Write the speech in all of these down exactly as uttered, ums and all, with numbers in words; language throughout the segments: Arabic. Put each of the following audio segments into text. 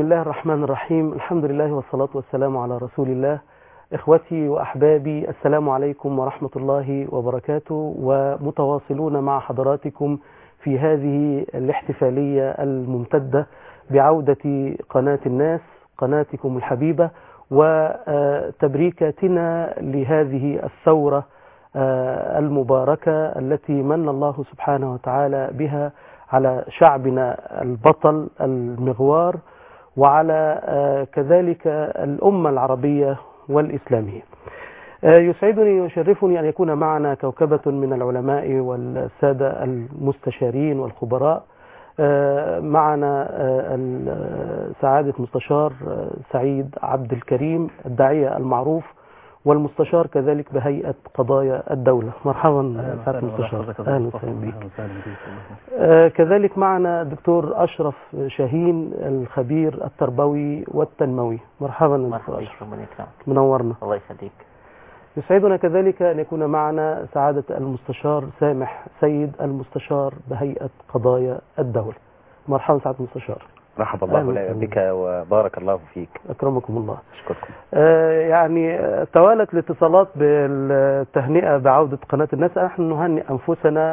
الله الرحمن الرحيم. الحمد لله والصلاة والسلام على رسول الله. إخوتي وأحبابي، السلام عليكم ورحمة الله وبركاته، ومتواصلون مع حضراتكم في هذه الاحتفالية الممتدة بعودة قناة الناس، قناتكم الحبيبة، وتبريكاتنا لهذه الثورة المباركة التي من الله سبحانه وتعالى بها على شعبنا البطل المغوار، وعلى كذلك الأمة العربية والإسلامية. يسعدني ويشرفني أن يكون معنا كوكبة من العلماء والسادة المستشارين والخبراء. معنا سعادة مستشار سعيد عبد الكريم الداعية المعروف، والمستشار كذلك بهيئة قضايا الدولة. مرحبا سعادة المستشار، أهلا وسهلا بك. كذلك معنا الدكتور أشرف شاهين الخبير التربوي والتنموي. مرحبا دكتور أشرف، منورنا. الله يخليك. يسعدنا كذلك أن يكون معنا سعادة المستشار سامح سيد المستشار بهيئة قضايا الدولة. مرحبا سعادة المستشار. مرحبا الله بك وبارك الله فيك. أكرمكم الله. أشكركم. آه يعني توالت الاتصالات بالتهنئة بعودة قناة الناس. نحن نهنئ أنفسنا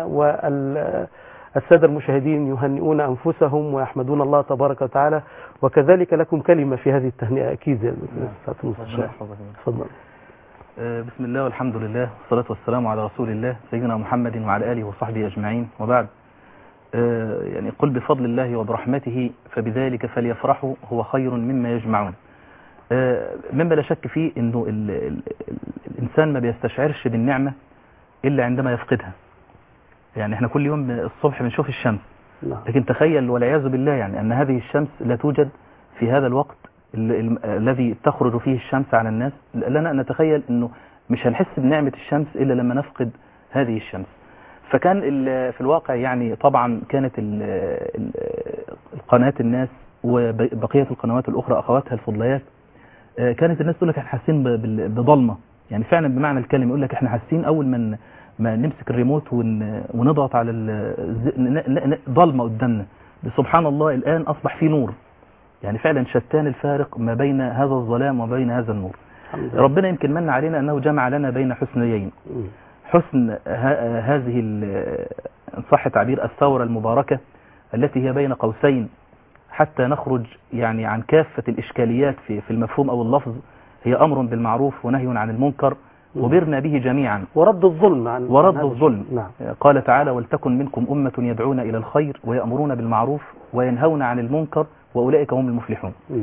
والسادة المشاهدين يهنئون أنفسهم ويحمدون الله تبارك وتعالى، وكذلك لكم كلمة في هذه التهنئة أكيد يا سعادة المستشار. تفضل. بسم الله والحمد لله والصلاة والسلام على رسول الله سيدنا محمد وعلى آله وصحبه أجمعين، وبعد. يعني قل بفضل الله وبرحمته فبذلك فليفرحوا هو خير مما يجمعون. مما لا شك فيه انه ال ال الانسان ما بيستشعرش بالنعمة الا عندما يفقدها. يعني احنا كل يوم الصبح بنشوف الشمس، لكن تخيل والعياذ بالله يعني ان هذه الشمس لا توجد في هذا الوقت الذي تخرج فيه الشمس على الناس. لنا ان نتخيل انه مش هنحس بنعمة الشمس الا لما نفقد هذه الشمس. فكان في الواقع يعني طبعا كانت القناة الناس وبقية القنوات الأخرى أخواتها الفضليات، كانت الناس تقول لك احنا حاسين بضلمة، يعني فعلا بمعنى الكلمة. يقول لك احنا حاسين أول ما ما نمسك الريموت ونضغط على ضلمة قدامنا. سبحان الله الآن أصبح في نور، يعني فعلا شتان الفارق ما بين هذا الظلام وما بين هذا النور. ربنا يمكن من علينا أنه جمع لنا بين حسنيين، حسن هذه إن صح تعبير الثورة المباركة التي هي بين قوسين حتى نخرج يعني عن كافة الإشكاليات في في المفهوم أو اللفظ. هي أمر بالمعروف ونهي عن المنكر وبرنا به جميعا، ورد الظلم عن ورد الظلم. نعم. قال تعالى: ولتكن منكم أمة يدعون إلى الخير ويأمرون بالمعروف وينهون عن المنكر وأولئك هم المفلحون. م.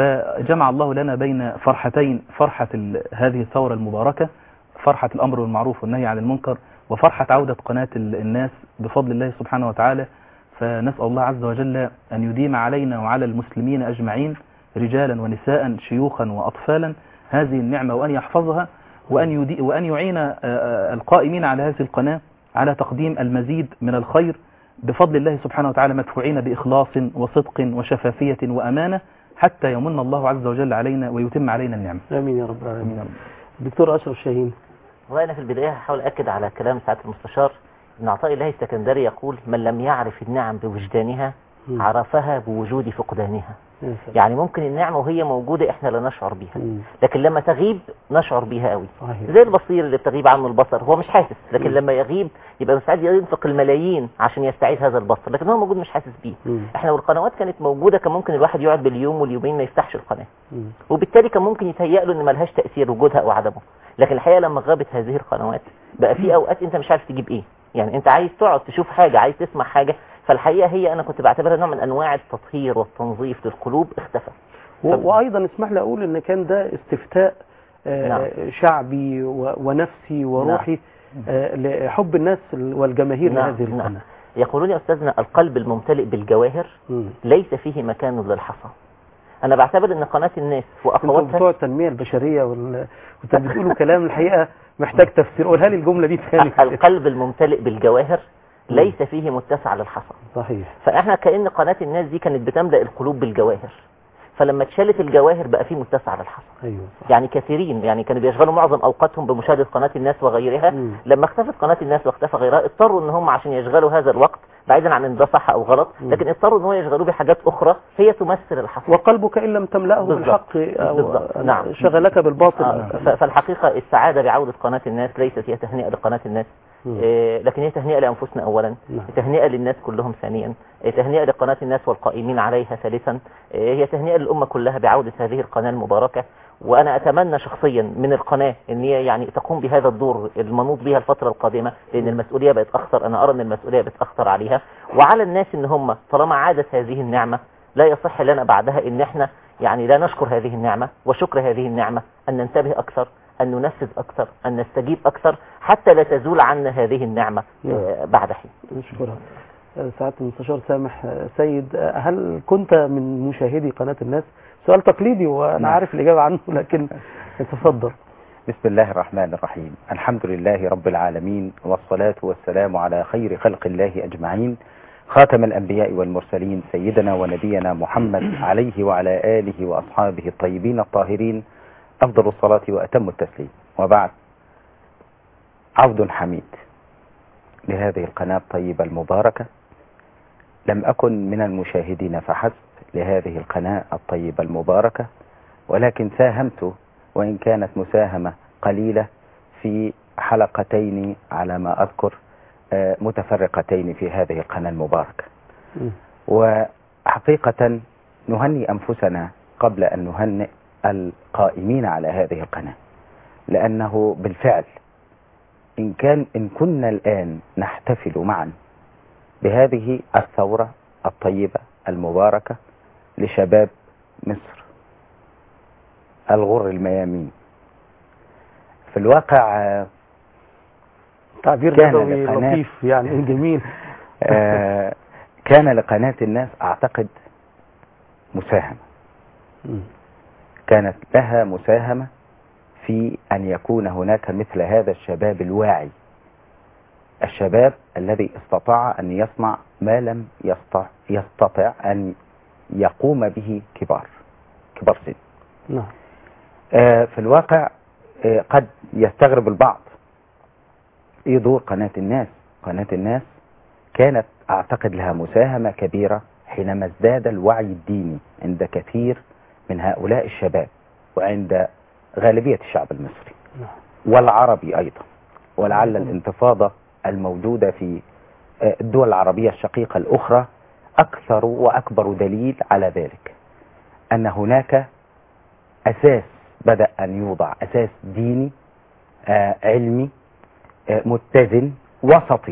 فجمع الله لنا بين فرحتين: فرحة هذه الثورة المباركة، فرحة الأمر بالمعروف والنهي عن المنكر، وفرحة عودة قناة الناس بفضل الله سبحانه وتعالى. فنسأل الله عز وجل أن يديم علينا وعلى المسلمين أجمعين رجالا ونساء شيوخا وأطفالا هذه النعمة، وأن يحفظها، وأن, يدي وأن يعين القائمين على هذه القناة على تقديم المزيد من الخير بفضل الله سبحانه وتعالى، مدفوعين بإخلاص وصدق وشفافية وأمانة، حتى يمن الله عز وجل علينا ويتم علينا النعمة. آمين يا رب العالمين. دكتور أشرف شاهين. والله أنا في البداية هحاول أكد على كلام سعادة المستشار. ابن عطاء الله السكندري يقول: من لم يعرف النعم بوجدانها عرفها بوجود فقدانها. يعني ممكن النعمة وهي موجودة احنا لا نشعر بيها، لكن لما تغيب نشعر بيها قوي. زي البصير اللي بتغيب عنه البصر، هو مش حاسس، لكن لما يغيب يبقى مستعد ينفق الملايين عشان يستعيد هذا البصر، لكن هو موجود مش حاسس بيه. احنا والقنوات كانت موجودة كان ممكن الواحد يقعد باليوم واليومين ما يفتحش القناة، وبالتالي كان ممكن يتهيأ له ان ملهاش تأثير وجودها او عدمه. لكن الحقيقة لما غابت هذه القنوات بقى في اوقات انت مش عارف تجيب ايه. يعني انت عايز تقعد تشوف حاجة، عايز تسمع حاجة، فالحقيقة هي أنا كنت بعتبرها نوع من أنواع التطهير والتنظيف للقلوب، اختفى. وأيضا اسمح لي أقول إن كان ده استفتاء آه نعم. شعبي ونفسي وروحي نعم. آه لحب الناس والجماهير نعم. لهذه القناة. نعم. يقولون يا أستاذنا: القلب الممتلئ بالجواهر م. ليس فيه مكان للحصى. أنا بعتبر إن قناة الناس وأخواتها بتوع التنمية البشرية وال... بتقولوا كلام الحقيقة محتاج تفسير. قولها لي الجملة دي ثاني. القلب الممتلئ بالجواهر ليس فيه متسع للحصى. صحيح. فاحنا كأن قناة الناس دي كانت بتملأ القلوب بالجواهر، فلما اتشالت الجواهر بقى في متسع للحصى. أيوة صح. يعني كثيرين يعني كانوا بيشغلوا معظم اوقاتهم بمشاهده قناه الناس وغيرها. مم. لما اختفت قناه الناس واختفى غيرها اضطروا ان هم عشان يشغلوا هذا الوقت بعيدا عن ان ده صح او غلط، مم. لكن اضطروا ان هو يشغلوه بحاجات اخرى هي تمثل الحصى. وقلبك إن لم تملأه بالحق أو نعم. شغلك بالباطل. آه. فالحقيقه السعاده بعوده قناه الناس ليست هي تهنئه لقناه الناس، إيه لكن هي تهنئه لانفسنا اولا، نعم. تهنئه للناس كلهم ثانيا، إيه تهنئه لقناه الناس والقائمين عليها ثالثا، إيه هي تهنئه للامه كلها بعوده هذه القناه المباركه. وانا اتمنى شخصيا من القناه ان هي يعني تقوم بهذا الدور المنوط بها الفتره القادمه، لان المسؤوليه بقت اخطر، انا ارى ان المسؤوليه بقت اخطر عليها، وعلى الناس ان هم طالما عادت هذه النعمه لا يصح لنا بعدها ان احنا يعني لا نشكر هذه النعمه، وشكر هذه النعمه ان ننتبه اكثر، أن ننفذ أكثر، أن نستجيب أكثر، حتى لا تزول عنا هذه النعمة بعد حين. نشكرها. سعادة المستشار سامح سيد، هل كنت من مشاهدي قناة الناس؟ سؤال تقليدي وأنا نعم. عارف الإجابة عنه، لكن تفضل. بسم الله الرحمن الرحيم. الحمد لله رب العالمين، والصلاة والسلام على خير خلق الله أجمعين، خاتم الأنبياء والمرسلين، سيدنا ونبينا محمد عليه وعلى آله وأصحابه الطيبين الطاهرين أفضل الصلاة وأتم التسليم. وبعد، عود حميد لهذه القناة الطيبة المباركة. لم أكن من المشاهدين فحسب لهذه القناة الطيبة المباركة، ولكن ساهمت وإن كانت مساهمة قليلة في حلقتين على ما أذكر متفرقتين في هذه القناة المباركة. وحقيقة نهني أنفسنا قبل أن نهنئ القائمين على هذه القناة، لأنه بالفعل إن كان إن كنا الآن نحتفل معا بهذه الثورة الطيبة المباركة لشباب مصر الغر الميامين، في الواقع تعبير نبوي لطيف يعني جميل. آه كان لقناة الناس أعتقد مساهمة، كانت لها مساهمة في أن يكون هناك مثل هذا الشباب الواعي، الشباب الذي استطاع أن يصنع ما لم يستطع, يستطع أن يقوم به كبار كبار سن. نعم. آه في الواقع آه قد يستغرب البعض ايه دور قناة الناس. قناة الناس كانت أعتقد لها مساهمة كبيرة حينما ازداد الوعي الديني عند كثير من هؤلاء الشباب وعند غالبية الشعب المصري والعربي أيضا، ولعل الانتفاضة الموجودة في الدول العربية الشقيقة الأخرى أكثر وأكبر دليل على ذلك، أن هناك أساس بدأ أن يوضع، أساس ديني آه علمي آه متزن وسطي،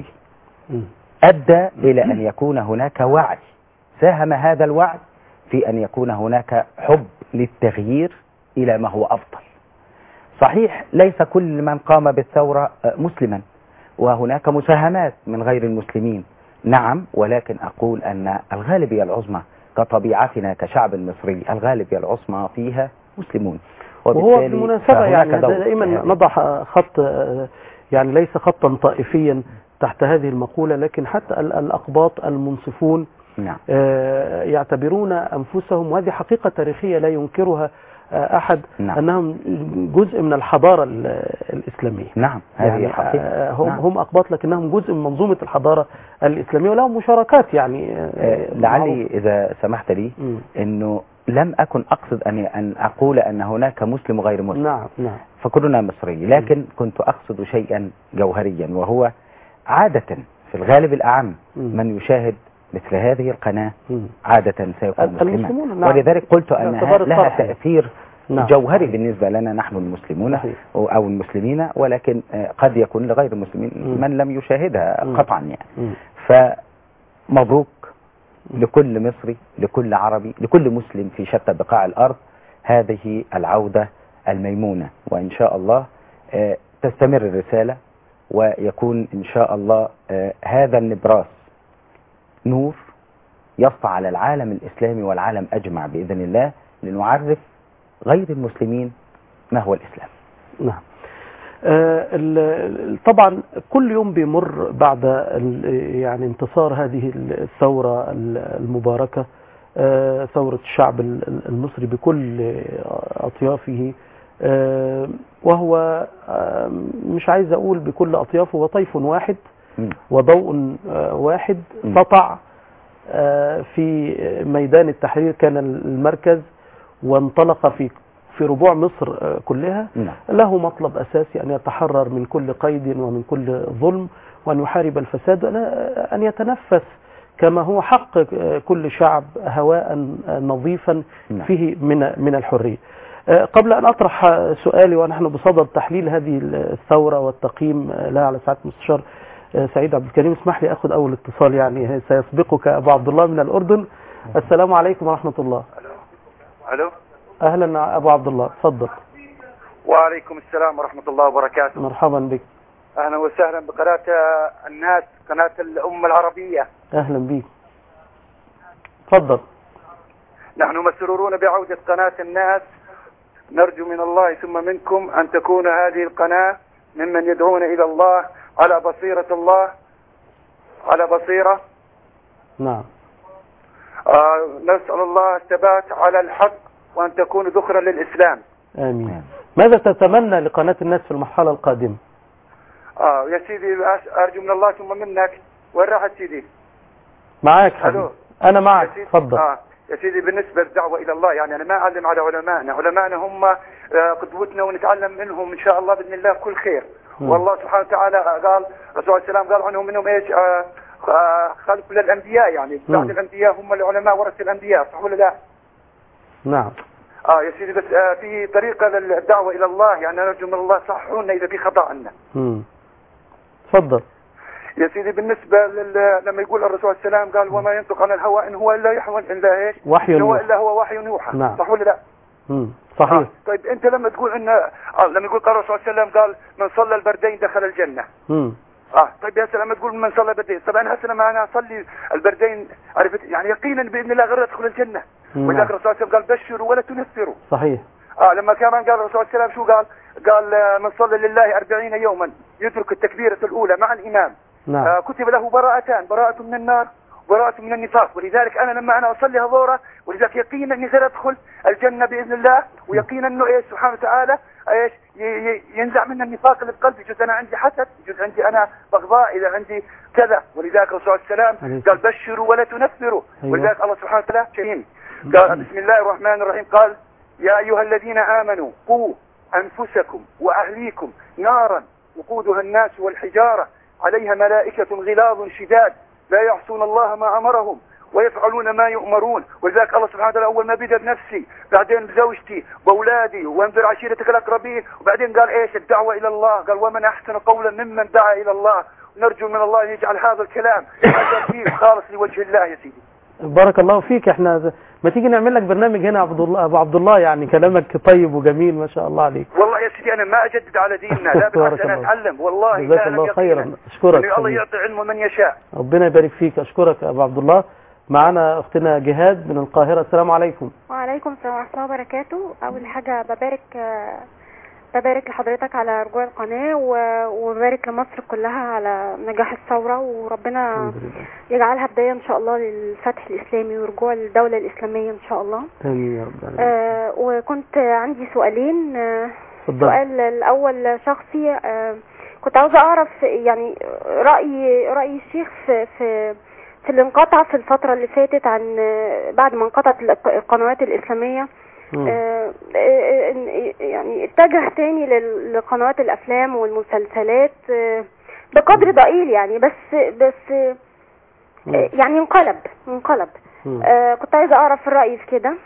أدى إلى أن يكون هناك وعي، ساهم هذا الوعي في أن يكون هناك حب للتغيير إلى ما هو أفضل. صحيح ليس كل من قام بالثورة مسلما، وهناك مساهمات من غير المسلمين، نعم، ولكن أقول أن الغالبية العظمى كطبيعتنا كشعب المصري الغالبية العظمى فيها مسلمون. وهو بالمناسبة يعني دائما نضع خط، يعني ليس خطا طائفيا تحت هذه المقولة، لكن حتى الأقباط المنصفون نعم. يعتبرون أنفسهم، وهذه حقيقة تاريخية لا ينكرها أحد، نعم. أنهم جزء من الحضارة الإسلامية. نعم، هذه يعني حقيقة. هم, نعم. هم أقباط لكنهم جزء من منظومة الحضارة الإسلامية ولهم مشاركات يعني. لعلي إذا سمحت لي م. أنه لم أكن أقصد أن أن أقول أن هناك مسلم وغير مسلم. نعم نعم. فكلنا مصري، لكن م. كنت أقصد شيئا جوهريا، وهو عادة في الغالب الأعم م. من يشاهد مثل هذه القناة م. عادة سيكون مسلما. نعم. ولذلك قلت أنها لها تأثير نعم. جوهري بالنسبة لنا نحن المسلمون صحيح. أو المسلمين، ولكن قد يكون لغير المسلمين م. من لم يشاهدها م. قطعا يعني. م. فمبروك م. لكل مصري، لكل عربي، لكل مسلم في شتى بقاع الأرض هذه العودة الميمونة، وإن شاء الله تستمر الرسالة ويكون إن شاء الله هذا النبراس نور يسطع على العالم الإسلامي والعالم أجمع بإذن الله، لنعرف غير المسلمين ما هو الإسلام. نعم. آه طبعا كل يوم بيمر بعد يعني انتصار هذه الثورة المباركة ثورة الشعب المصري بكل أطيافه، وهو مش عايز أقول بكل أطيافه، وطيف واحد وضوء واحد سطع في ميدان التحرير، كان المركز، وانطلق في في ربوع مصر كلها. له مطلب أساسي أن يتحرر من كل قيد ومن كل ظلم، وأن يحارب الفساد، أن يتنفس كما هو حق كل شعب هواء نظيفا فيه من من الحرية. قبل أن أطرح سؤالي ونحن بصدد تحليل هذه الثورة والتقييم لها على سعادة المستشار سعيد عبد الكريم، اسمح لي أخذ أول اتصال، يعني سيسبقك أبو عبد الله من الأردن. السلام عليكم ورحمة الله. ألو. أهلا أبو عبد الله، تفضل. وعليكم السلام ورحمة الله وبركاته. مرحبا بك. أهلا وسهلا بقناة الناس، قناة الأمة العربية. أهلا بك، تفضل. نحن مسرورون بعودة قناة الناس، نرجو من الله ثم منكم أن تكون هذه القناة ممن يدعون إلى الله على بصيرة الله، على بصيرة. نعم. آه نسأل الله الثبات على الحق، وأن تكون ذخرا للإسلام. آمين. ماذا تتمنى لقناة الناس في المرحلة القادمة؟ آه يا سيدي أرجو من الله ثم منك. وين راحت سيدي؟ معاك حبيبي. أنا معك، تفضل. آه يا سيدي، بالنسبة للدعوة إلى الله، يعني أنا ما أعلم على علمائنا، علمائنا هم قدوتنا ونتعلم منهم إن شاء الله بإذن الله كل خير. م. والله سبحانه وتعالى قال، الرسول صلى الله عليه وسلم قال عنهم منهم إيش؟ آه خلق كل الأنبياء، يعني بعد الأنبياء هم العلماء ورثة الأنبياء، صح ولا لا؟ نعم. آه يا سيدي، بس آه في طريقة للدعوة إلى الله، يعني نرجو من الله صحونا إذا في خطأ عنا. امم تفضل يا سيدي. بالنسبة لل... لما يقول الرسول صلى الله عليه وسلم قال وما ينطق عن الهوى إن هو إلا يحوى إلا إيش؟ وحي هو إلا هو وحي يوحى. نعم. صح ولا لا؟ امم صحيح. آه. طيب أنت لما تقول إن آه لما يقول قال الرسول صلى الله عليه وسلم قال من صلى البردين دخل الجنة. امم اه طيب يا سلام، لما تقول من صلى البردين، طب أنا هسه لما أنا أصلي البردين عرفت يعني يقينا بإذن الله غير أدخل الجنة. ولذلك الرسول صلى الله عليه وسلم قال بشروا ولا تنفروا. صحيح. اه لما كمان قال الرسول صلى الله عليه وسلم شو قال؟ قال من صلى لله أربعين يوما يترك التكبيرة الأولى مع الإمام. نعم. آه كتب له براءتان، براءة من النار وبراءة من النفاق. ولذلك أنا لما أنا أصلي هذورة، ولذلك يقينا أني سأدخل الجنة بإذن الله، ويقينا أنه إيش سبحانه وتعالى إيش ينزع من النفاق اللي بقلبي. جزء أنا عندي حسد، جزء عندي أنا بغضاء، إذا عندي كذا. ولذلك الرسول صلى الله عليه وسلم قال بشروا ولا تنفروا. أيوة. ولذلك الله سبحانه وتعالى شيء قال بسم الله الرحمن الرحيم، قال يا أيها الذين آمنوا قوا أنفسكم وأهليكم نارا وقودها الناس والحجارة عليها ملائكة غلاظ شداد لا يعصون الله ما أمرهم ويفعلون ما يؤمرون. ولذلك الله سبحانه وتعالى أول ما بدأ بنفسي، بعدين بزوجتي وأولادي وانذر عشيرتك الأقربين، وبعدين قال إيش؟ الدعوة إلى الله. قال ومن أحسن قولا ممن دعا إلى الله. نرجو من الله أن يجعل هذا الكلام خالص لوجه الله. يا سيدي بارك الله فيك. احنا ما تيجي نعمل لك برنامج هنا عبد الله ابو عبد الله، يعني كلامك طيب وجميل ما شاء الله عليك. والله يا سيدي انا ما اجدد على ديننا، لا بالعكس انا اتعلم والله. جزاك الله خيرا. اشكرك. الله يعطي علمه من يشاء. ربنا يبارك فيك. اشكرك يا ابو عبد الله. معنا اختنا جهاد من القاهره. السلام عليكم. وعليكم السلام ورحمه الله وبركاته. اول حاجه ببارك ببارك لحضرتك على رجوع القناه، وببارك لمصر كلها على نجاح الثوره، وربنا يجعلها بدايه ان شاء الله للفتح الاسلامي ورجوع الدوله الاسلاميه ان شاء الله. امين يا رب. آه وكنت عندي سؤالين. آه السؤال الاول شخصي، آه كنت عاوزه اعرف يعني راي راي الشيخ في في في اللي انقطع في الفتره اللي فاتت، عن بعد ما انقطعت القنوات الاسلاميه، آه يعني اتجه تاني لقنوات الافلام والمسلسلات آه بقدر ضئيل يعني، بس بس آه يعني انقلب انقلب آه كنت عايزه اعرف الراي في كده.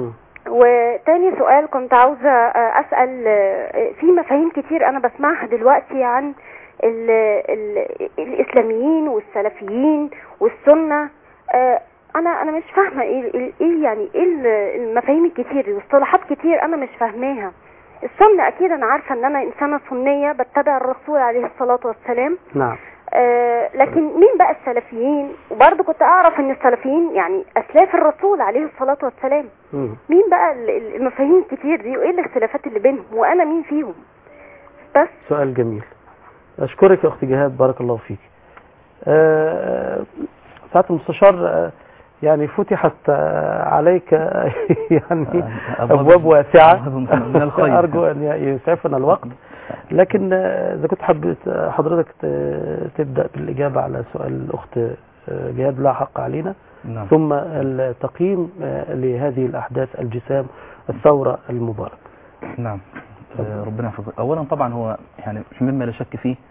وتاني سؤال كنت عاوزه اسال، في مفاهيم كتير انا بسمعها دلوقتي عن ال ال الاسلاميين والسلفيين والسنه، آه انا انا مش فاهمه ايه ايه يعني ايه المفاهيم الكتير دي واصطلاحات كتير انا مش فاهماها. السنه اكيد انا عارفه ان انا انسانه سنيه بتبع الرسول عليه الصلاه والسلام. نعم. آه لكن مين بقى السلفيين؟ وبرضه كنت اعرف ان السلفيين يعني اسلاف الرسول عليه الصلاه والسلام. م. مين بقى المفاهيم الكتير دي وايه الاختلافات اللي بينهم وانا مين فيهم؟ بس سؤال جميل. اشكرك يا اختي جهاد، بارك الله فيك. آه سعاده المستشار، آه يعني فتحت عليك يعني أبواب واسعة من الخير. أرجو أن يسعفنا الوقت، لكن إذا كنت حبيت حضرتك تبدأ بالإجابة على سؤال الأخت جهاد لا حق علينا. نعم. ثم التقييم لهذه الأحداث الجسام الثورة المباركة. نعم. ربنا يحفظك. أولا طبعا هو يعني مما لا شك فيه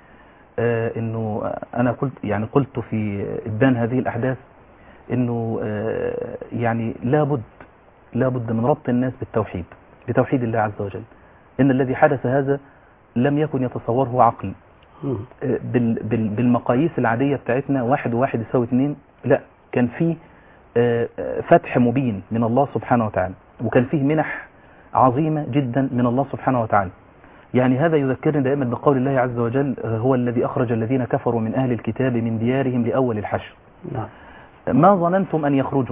انه انا قلت يعني قلت في ابان هذه الاحداث انه يعني لابد لابد من ربط الناس بالتوحيد بتوحيد الله عز وجل. ان الذي حدث هذا لم يكن يتصوره عقل بالمقاييس العادية بتاعتنا، واحد وواحد يساوي اثنين، لا، كان فيه فتح مبين من الله سبحانه وتعالى، وكان فيه منح عظيمة جدا من الله سبحانه وتعالى. يعني هذا يذكرني دائما بقول الله عز وجل: هو الذي أخرج الذين كفروا من أهل الكتاب من ديارهم لأول الحشر. نعم. ما ظننتم أن يخرجوا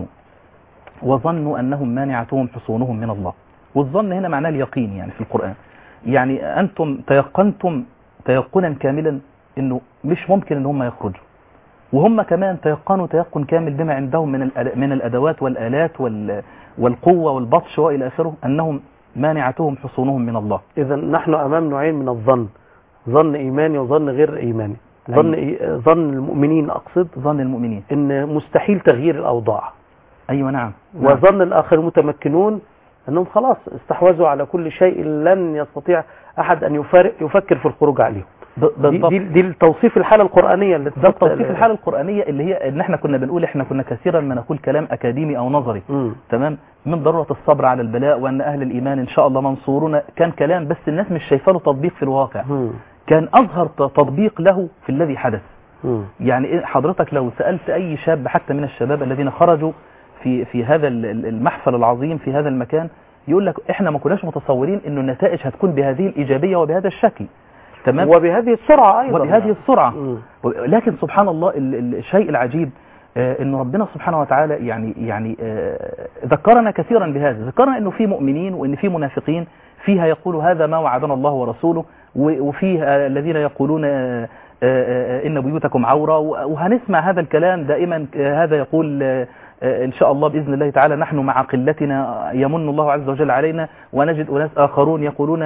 وظنوا أنهم مانعتهم حصونهم من الله. والظن هنا معناه اليقين يعني في القرآن. يعني أنتم تيقنتم تيقنا كاملا أنه مش ممكن أن هم يخرجوا، وهم كمان تيقنوا تيقن كامل بما عندهم من من الأدوات والآلات والقوة والبطش وإلى آخره أنهم مانعتهم حصونهم من الله. إذا نحن أمام نوعين من الظن، ظن إيماني وظن غير إيماني. ظن أيوة. ظن المؤمنين، أقصد ظن المؤمنين إن مستحيل تغيير الأوضاع. أيوة نعم. وظن الآخر المتمكنون أنهم خلاص استحوذوا على كل شيء لن يستطيع أحد أن يفارق يفكر في الخروج عليهم. دي, دي, دي التوصيف الحالة القرآنية اللي ده توصيف الحالة القرآنية اللي هي ان احنا كنا بنقول احنا كنا كثيرا ما نقول كلام اكاديمي او نظري. م. تمام، من ضرورة الصبر على البلاء وان اهل الايمان ان شاء الله منصورون، كان كلام بس الناس مش شايفه له تطبيق في الواقع. م. كان اظهر تطبيق له في الذي حدث. م. يعني حضرتك لو سألت اي شاب حتى من الشباب الذين خرجوا في في هذا المحفل العظيم في هذا المكان، يقول لك احنا ما كناش متصورين انه النتائج هتكون بهذه الايجابية وبهذا الشكل. تمام، وبهذه السرعة أيضا وبهذه السرعة. م. لكن سبحان الله الشيء العجيب آه أن ربنا سبحانه وتعالى يعني يعني آه ذكرنا كثيرا بهذا، ذكرنا أنه في مؤمنين وأن في منافقين، فيها يقول هذا ما وعدنا الله ورسوله، وفيه الذين يقولون آه آه إن بيوتكم عورة، وهنسمع هذا الكلام دائما. آه هذا يقول آه إن شاء الله بإذن الله تعالى نحن مع قلتنا يمن الله عز وجل علينا، ونجد أناس آخرون يقولون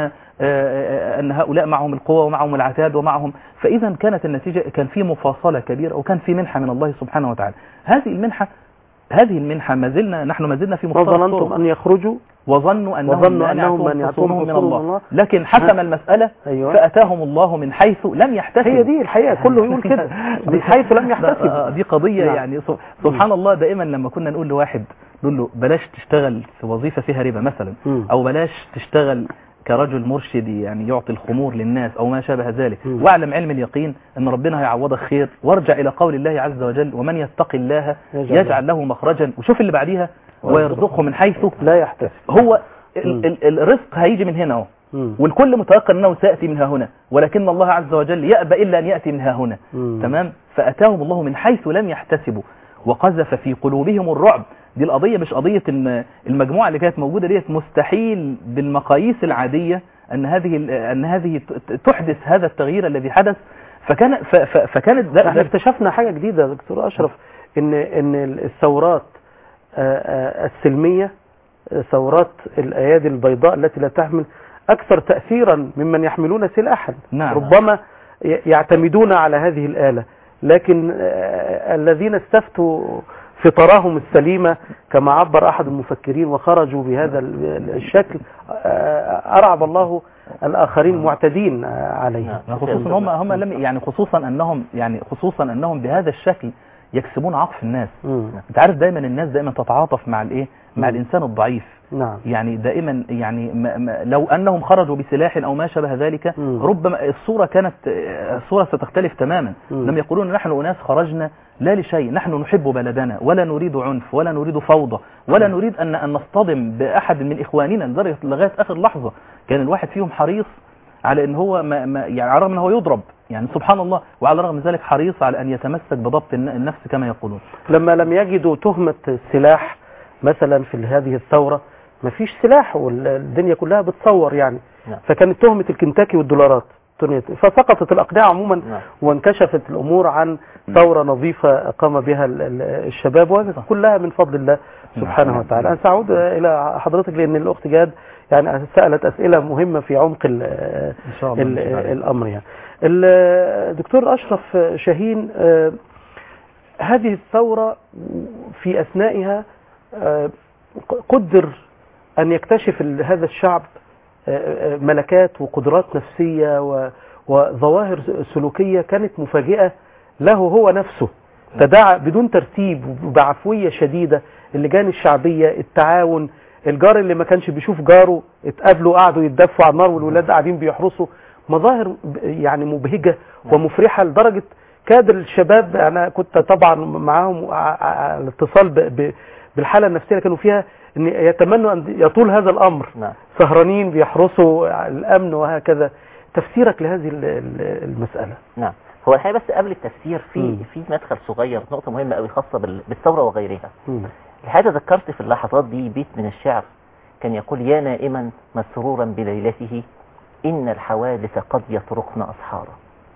أن هؤلاء معهم القوة ومعهم العتاد ومعهم. فإذا كانت النتيجة كان في مفاصلة كبيرة وكان في منحة من الله سبحانه وتعالى. هذه المنحة هذه المنحة ما زلنا نحن ما زلنا في مفاصلة. وظننتم أن يخرجوا وظنوا أنهم, وظنوا أنهم من يعطونهم من الله. الله، لكن حسم المسألة. أيوة. فأتاهم الله من حيث لم يحتسب. هي دي الحقيقة، كله يقول كده من حيث لم يحتسب. دي قضية. نعم. يعني سبحان الله دائما لما كنا نقول لواحد نقول له بلاش تشتغل في وظيفة فيها ربا مثلا، م. أو بلاش تشتغل كرجل مرشد يعني يعطي الخمور للناس أو ما شابه ذلك، م. واعلم علم اليقين أن ربنا هيعوضك خير، وارجع إلى قول الله عز وجل: ومن يتق الله يجعل له مخرجا. وشوف اللي بعديها: ويرزقه من حيث لا يحتسب. هو ال ال الرزق هيجي من هنا اهو، والكل متيقن انه سياتي منها هنا، ولكن الله عز وجل يأبى الا ان ياتي منها هنا. مم. تمام، فاتاهم الله من حيث لم يحتسبوا وقذف في قلوبهم الرعب. دي القضيه مش قضيه ان المجموعه اللي كانت موجوده ديت مستحيل بالمقاييس العاديه ان هذه ان هذه تحدث هذا التغيير الذي حدث. فكان فكانت احنا اكتشفنا حاجه جديده يا دكتور اشرف، ان ان الثورات السلميه، ثورات الايادي البيضاء التي لا تحمل اكثر تاثيرا ممن يحملون سلاحا. نعم. ربما يعتمدون على هذه الاله، لكن الذين استفتوا فطرهم السليمه كما عبر احد المفكرين وخرجوا بهذا الشكل، ارعب الله الاخرين معتدين عليه. خصوصا هم هم لم يعني خصوصا انهم يعني خصوصا انهم بهذا الشكل يكسبون عطف الناس. مم. انت عارف دايما الناس دائما تتعاطف مع الايه مع مم. الانسان الضعيف. نعم. يعني دائما يعني ما ما لو انهم خرجوا بسلاح او ما شابه ذلك، مم. ربما الصوره كانت الصوره ستختلف تماما. مم. لم يقولون نحن اناس خرجنا لا لشيء، نحن نحب بلدنا ولا نريد عنف ولا نريد فوضى ولا مم. نريد ان ان نصطدم باحد من اخواننا لدرجه لغايه اخر لحظه. كان الواحد فيهم حريص على ان هو ما ما يعني على الرغم ان هو يضرب، يعني سبحان الله، وعلى الرغم من ذلك حريص على ان يتمسك بضبط النفس كما يقولون. لما لم يجدوا تهمة السلاح مثلا في هذه الثورة، ما فيش سلاح والدنيا كلها بتصور يعني. نعم. فكانت تهمة الكنتاكي والدولارات الدنيا فسقطت الأقنعة عموما نعم. وانكشفت الأمور عن ثورة نظيفة قام بها الشباب وكلها من فضل الله سبحانه وتعالى. أنا سأعود إلى حضرتك لأن الأخت جاد يعني سألت أسئلة مهمة في عمق ال إن شاء الله ال الأمر. يعني الدكتور أشرف شاهين، هذه الثورة في أثنائها قدر أن يكتشف هذا الشعب ملكات وقدرات نفسية وظواهر سلوكية كانت مفاجئة له هو نفسه، تداعى بدون ترتيب وبعفوية شديدة. اللجان الشعبية، التعاون، الجار اللي ما كانش بيشوف جاره اتقابلوا قعدوا يتدفوا على النار والولاد قاعدين بيحرسوا، مظاهر يعني مبهجة ومفرحة لدرجة كادر الشباب. أنا كنت طبعا معاهم على الاتصال بالحالة النفسية اللي كانوا فيها، ان يتمنوا ان يطول هذا الامر. نعم. سهرانين بيحرسوا الامن وهكذا. تفسيرك لهذه المسألة؟ نعم، هو الحقيقة بس قبل التفسير في مم. في مدخل صغير، نقطة مهمة قوي خاصة بالثورة وغيرها. الحقيقة ذكرت في اللحظات دي بيت من الشعر كان يقول: يا نائما مسرورا بليلته إن الحوادث قد يطرقن أسحارا.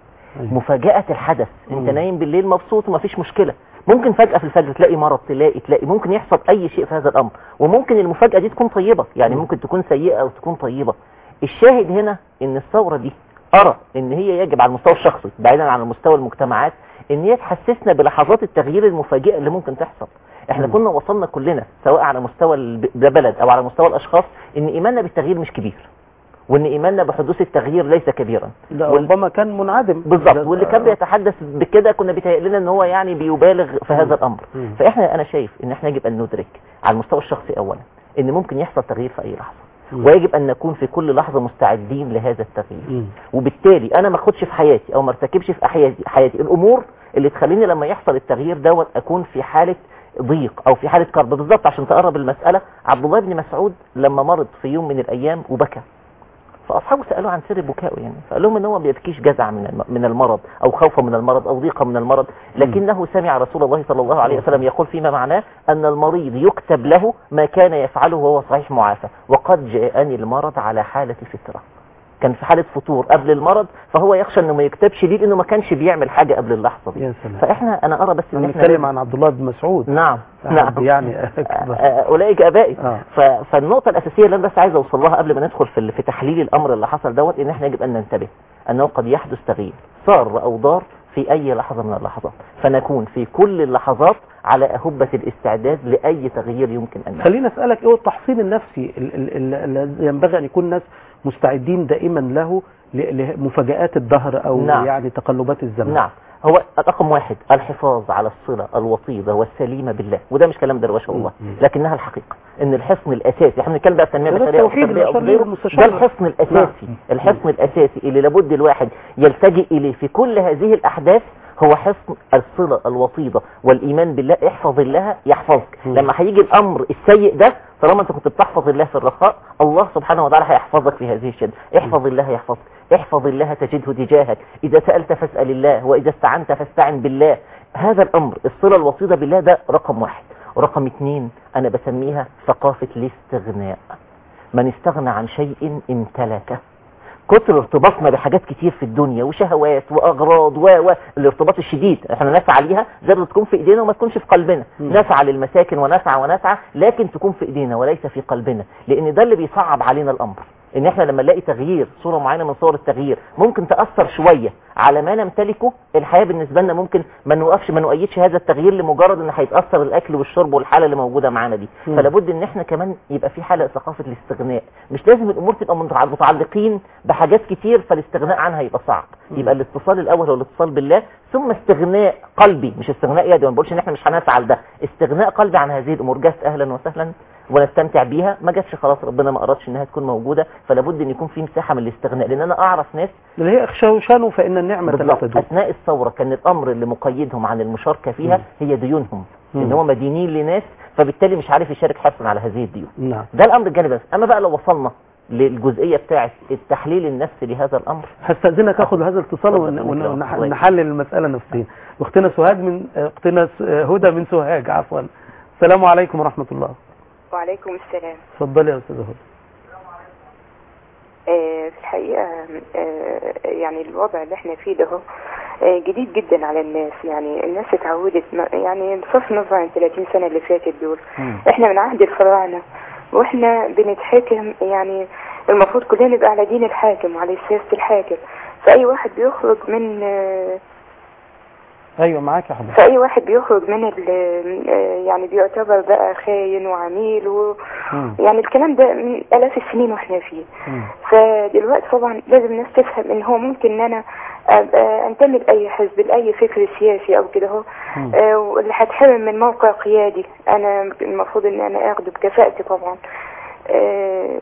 مفاجأة الحدث، انت نايم بالليل مبسوط ومفيش مشكلة، ممكن فجأة في الفجر تلاقي مرض، تلاقي تلاقي ممكن يحصل أي شيء في هذا الأمر، وممكن المفاجأة دي تكون طيبة، يعني ممكن تكون سيئة أو تكون طيبة. الشاهد هنا إن الثورة دي أرى إن هي يجب على المستوى الشخصي بعيدا عن المستوى المجتمعات إن هي تحسسنا بلحظات التغيير المفاجئة اللي ممكن تحصل. احنا كنا وصلنا كلنا سواء على مستوى البلد أو على مستوى الأشخاص إن إيماننا بالتغيير مش كبير، وان ايماننا بحدوث التغيير ليس كبيرا، ربما كان منعدم بالضبط. واللي كان بيتحدث بكده كنا بيتهيأ لنا ان هو يعني بيبالغ في هذا الامر. مم. فاحنا انا شايف ان احنا يجب ان ندرك على المستوى الشخصي اولا ان ممكن يحصل تغيير في اي لحظه. مم. ويجب ان نكون في كل لحظه مستعدين لهذا التغيير. مم. وبالتالي انا ما اخدش في حياتي او ما ارتكبش في حياتي حياتي الامور اللي تخليني لما يحصل التغيير دوت اكون في حاله ضيق او في حاله كرب. بالضبط عشان تقرب المساله، عبد الله بن مسعود لما مرض في يوم من الايام وبكى، فأصحابه سألوه عن سر بكائه، يعني فقال لهم ان هو ما بيبكيش جزع من من المرض او خوفا من المرض او ضيقا من المرض، لكنه سمع رسول الله صلى الله عليه وسلم يقول فيما معناه ان المريض يكتب له ما كان يفعله وهو صحيح معافى، وقد جاءني المرض على حالة فترة. كان في حالة فتور قبل المرض، فهو يخشى انه ما يكتبش ليه لانه ما كانش بيعمل حاجة قبل اللحظة دي. فاحنا انا ارى بس ان احنا نتكلم عن عبد الله بن مسعود. نعم نعم يعني اولئك ابائي. آه. فالنقطة الاساسية اللي انا بس عايز اوصل لها قبل ما ندخل في في تحليل الامر اللي حصل دوت ان احنا يجب ان ننتبه انه قد يحدث تغيير صار او ضار في اي لحظة من اللحظات، فنكون في كل اللحظات على أهبة الاستعداد لأي تغيير يمكن أن يحصل. خلينا أسألك ايه التحصين النفسي الذي ينبغي أن يكون الناس مستعدين دائما له لمفاجآت الدهر أو نعم. يعني تقلبات الزمن؟ نعم، هو رقم واحد الحفاظ على الصلة الوطيدة والسليمة بالله، وده مش كلام دروشه والله، لكنها الحقيقة ان الحصن الاساسي، احنا بنتكلم بقى التنميه البشريه والتربيه او غيره، ده الحصن الاساسي. الحصن الاساسي اللي لابد الواحد يلتجئ اليه في كل هذه الاحداث هو حصن الصلة الوطيدة والإيمان بالله. احفظ الله يحفظك. لما هيجي الأمر السيء ده، طالما أنت كنت بتحفظ الله في الرخاء، الله سبحانه وتعالى هيحفظك في هذه الشدة. احفظ الله يحفظك، احفظ الله تجده تجاهك، إذا سألت فاسأل الله، وإذا استعنت فاستعن بالله. هذا الأمر الصلة الوطيدة بالله ده رقم واحد. ورقم اتنين أنا بسميها ثقافة الاستغناء. من استغنى عن شيء امتلكه. كتر ارتباطنا بحاجات كتير في الدنيا وشهوات واغراض و و الارتباط الشديد احنا نسعى ليها، زي تكون في ايدينا وما تكونش في قلبنا. م. نسعى للمساكن ونسعى ونسعى لكن تكون في ايدينا وليس في قلبنا، لان ده اللي بيصعب علينا الامر. ان احنا لما نلاقي تغيير، صورة معينة من صور التغيير ممكن تأثر شوية على ما نمتلكه، الحياة بالنسبة لنا ممكن ما نوقفش ما نؤيدش هذا التغيير لمجرد ان هيتأثر الاكل والشرب والحالة اللي موجودة معانا دي. م. فلابد ان احنا كمان يبقى في حالة ثقافة الاستغناء. مش لازم الامور تبقى متعلقين بحاجات كتير فالاستغناء عنها يبقى صعب. م. يبقى الاتصال الاول هو الاتصال بالله، ثم استغناء قلبي، مش استغناء يدي. ما بقولش ان احنا مش هنفعل ده، استغناء قلبي عن هذه الامور. جت اهلا وسهلا ونستمتع بيها، ما جاتش خلاص ربنا ما أرادش انها تكون موجودة. فلابد ان يكون في مساحة من الاستغناء، لان انا اعرف ناس اللي هي اخشوشانوا فان النعمة لا تدوم. اثناء الثورة كان الامر اللي مقيدهم عن المشاركة فيها م. هي ديونهم، م. ان هم مدينين لناس، فبالتالي مش عارف يشارك حرصا على هذه الديون. نعم. ده الامر الجانبي. اما بقى لو وصلنا للجزئية بتاعة التحليل النفسي لهذا الامر، هستأذنك اخذ هذا الاتصال ونحلل المسألة نفسيا. اختنا سوهاج من اختنا هدى من سوهاج عفوا. السلام عليكم ورحمة الله. وعليكم السلام. اتفضلي يا استاذه هدى. آه في الحقيقة آه يعني الوضع اللي احنا فيه ده آه جديد جدا على الناس. يعني الناس اتعودت يعني بصرف النظر عن ثلاثين سنة اللي فاتت دول م. احنا من عهد الفراعنة واحنا بنتحكم. يعني المفروض كلنا نبقى على دين الحاكم وعلى سياسة الحاكم. فأي واحد بيخرج من آه ايوه معاك يا حضرتك. فأي واحد بيخرج من يعني بيعتبر بقى خاين وعميل و... يعني الكلام ده من آلاف السنين واحنا فيه. مم. فدلوقتي طبعا لازم الناس تفهم ان هو ممكن ان انا ابقى انتمي لاي حزب لاي فكر سياسي او كده اهو آه واللي هتحرم من موقع قيادي انا المفروض ان انا اخده بكفاءتي طبعا. آه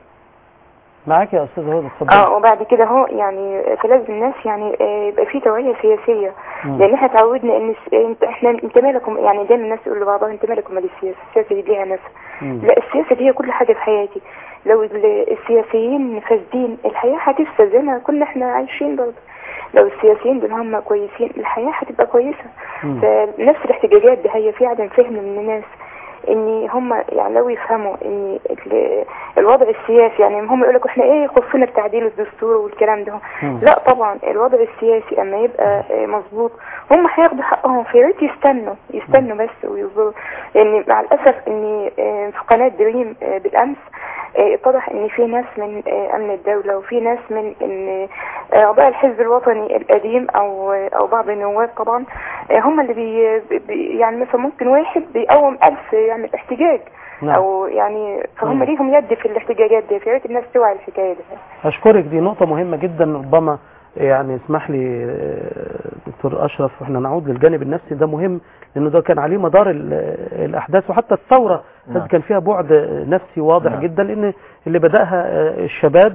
معاك يا استاذ هدى اتفضل. اه وبعد كده اهو يعني فلازم الناس يعني آه يبقى في توعيه سياسيه. مم. لان احنا اتعودنا ان انت احنا انت مالكم يعني دايما الناس يقول لبعضها انت مالكم مال السياسه، السياسه دي ليها ناسها. لا السياسه دي هي كل حاجه في حياتي. لو السياسيين فاسدين الحياه هتفسد زي ما كنا احنا عايشين برضه. لو السياسيين دول هم كويسين الحياه هتبقى كويسه. فنفس الاحتجاجات دي هي في عدم فهم من الناس ان هم يعني لو يفهموا ان الوضع السياسي يعني هم يقول لك احنا ايه خصنا بتعديل الدستور والكلام ده. لا طبعا الوضع السياسي اما يبقى مظبوط هم هياخدوا حقهم. في ريت يستنوا يستنوا بس ويصبروا. لان مع الاسف ان في قناه دريم بالامس اتضح ان في ناس من امن الدوله وفي ناس من ان اعضاء الحزب الوطني القديم او او بعض النواب طبعا هم اللي بي, بي يعني مثلا ممكن واحد بيقوم ألف يعمل احتجاج. نعم. او يعني فهم مم. ليهم يد في الاحتجاجات دي. يا ريت الناس توعي الحكايه دي. اشكرك دي نقطه مهمه جدا. ربما يعني اسمح لي دكتور اشرف احنا نعود للجانب النفسي ده مهم لانه ده كان عليه مدار الاحداث وحتى الثوره. نعم. كان فيها بعد نفسي واضح. نعم. جدا لان اللي بداها الشباب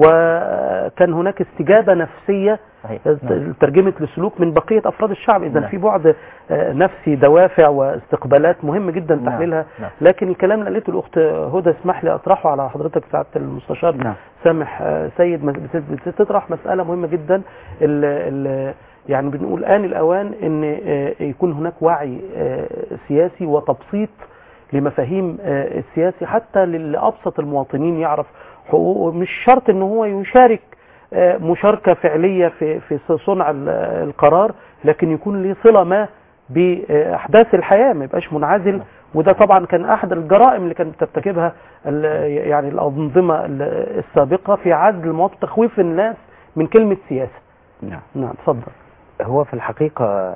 وكان هناك استجابه نفسيه. نعم. ترجمت لسلوك من بقيه افراد الشعب. اذا نعم. في بعد نفسي دوافع واستقبالات مهم جدا تحليلها. نعم. لكن الكلام اللي قالته الاخت هدى اسمح لي اطرحه على حضرتك سعاده المستشار. نعم. سامح سيد بتطرح مساله مهمه جدا. ال ال يعني بنقول آن الأوان أن يكون هناك وعي سياسي وتبسيط لمفاهيم السياسي حتى لأبسط المواطنين يعرف حقوقه. مش شرط أنه هو يشارك مشاركة فعلية في في صنع القرار لكن يكون له صلة ما بأحداث الحياة ما يبقاش منعزل. وده طبعا كان أحد الجرائم اللي كانت ترتكبها يعني الأنظمة السابقة في عزل المواطن تخويف الناس من كلمة سياسة. نعم نعم تفضل. هو في الحقيقة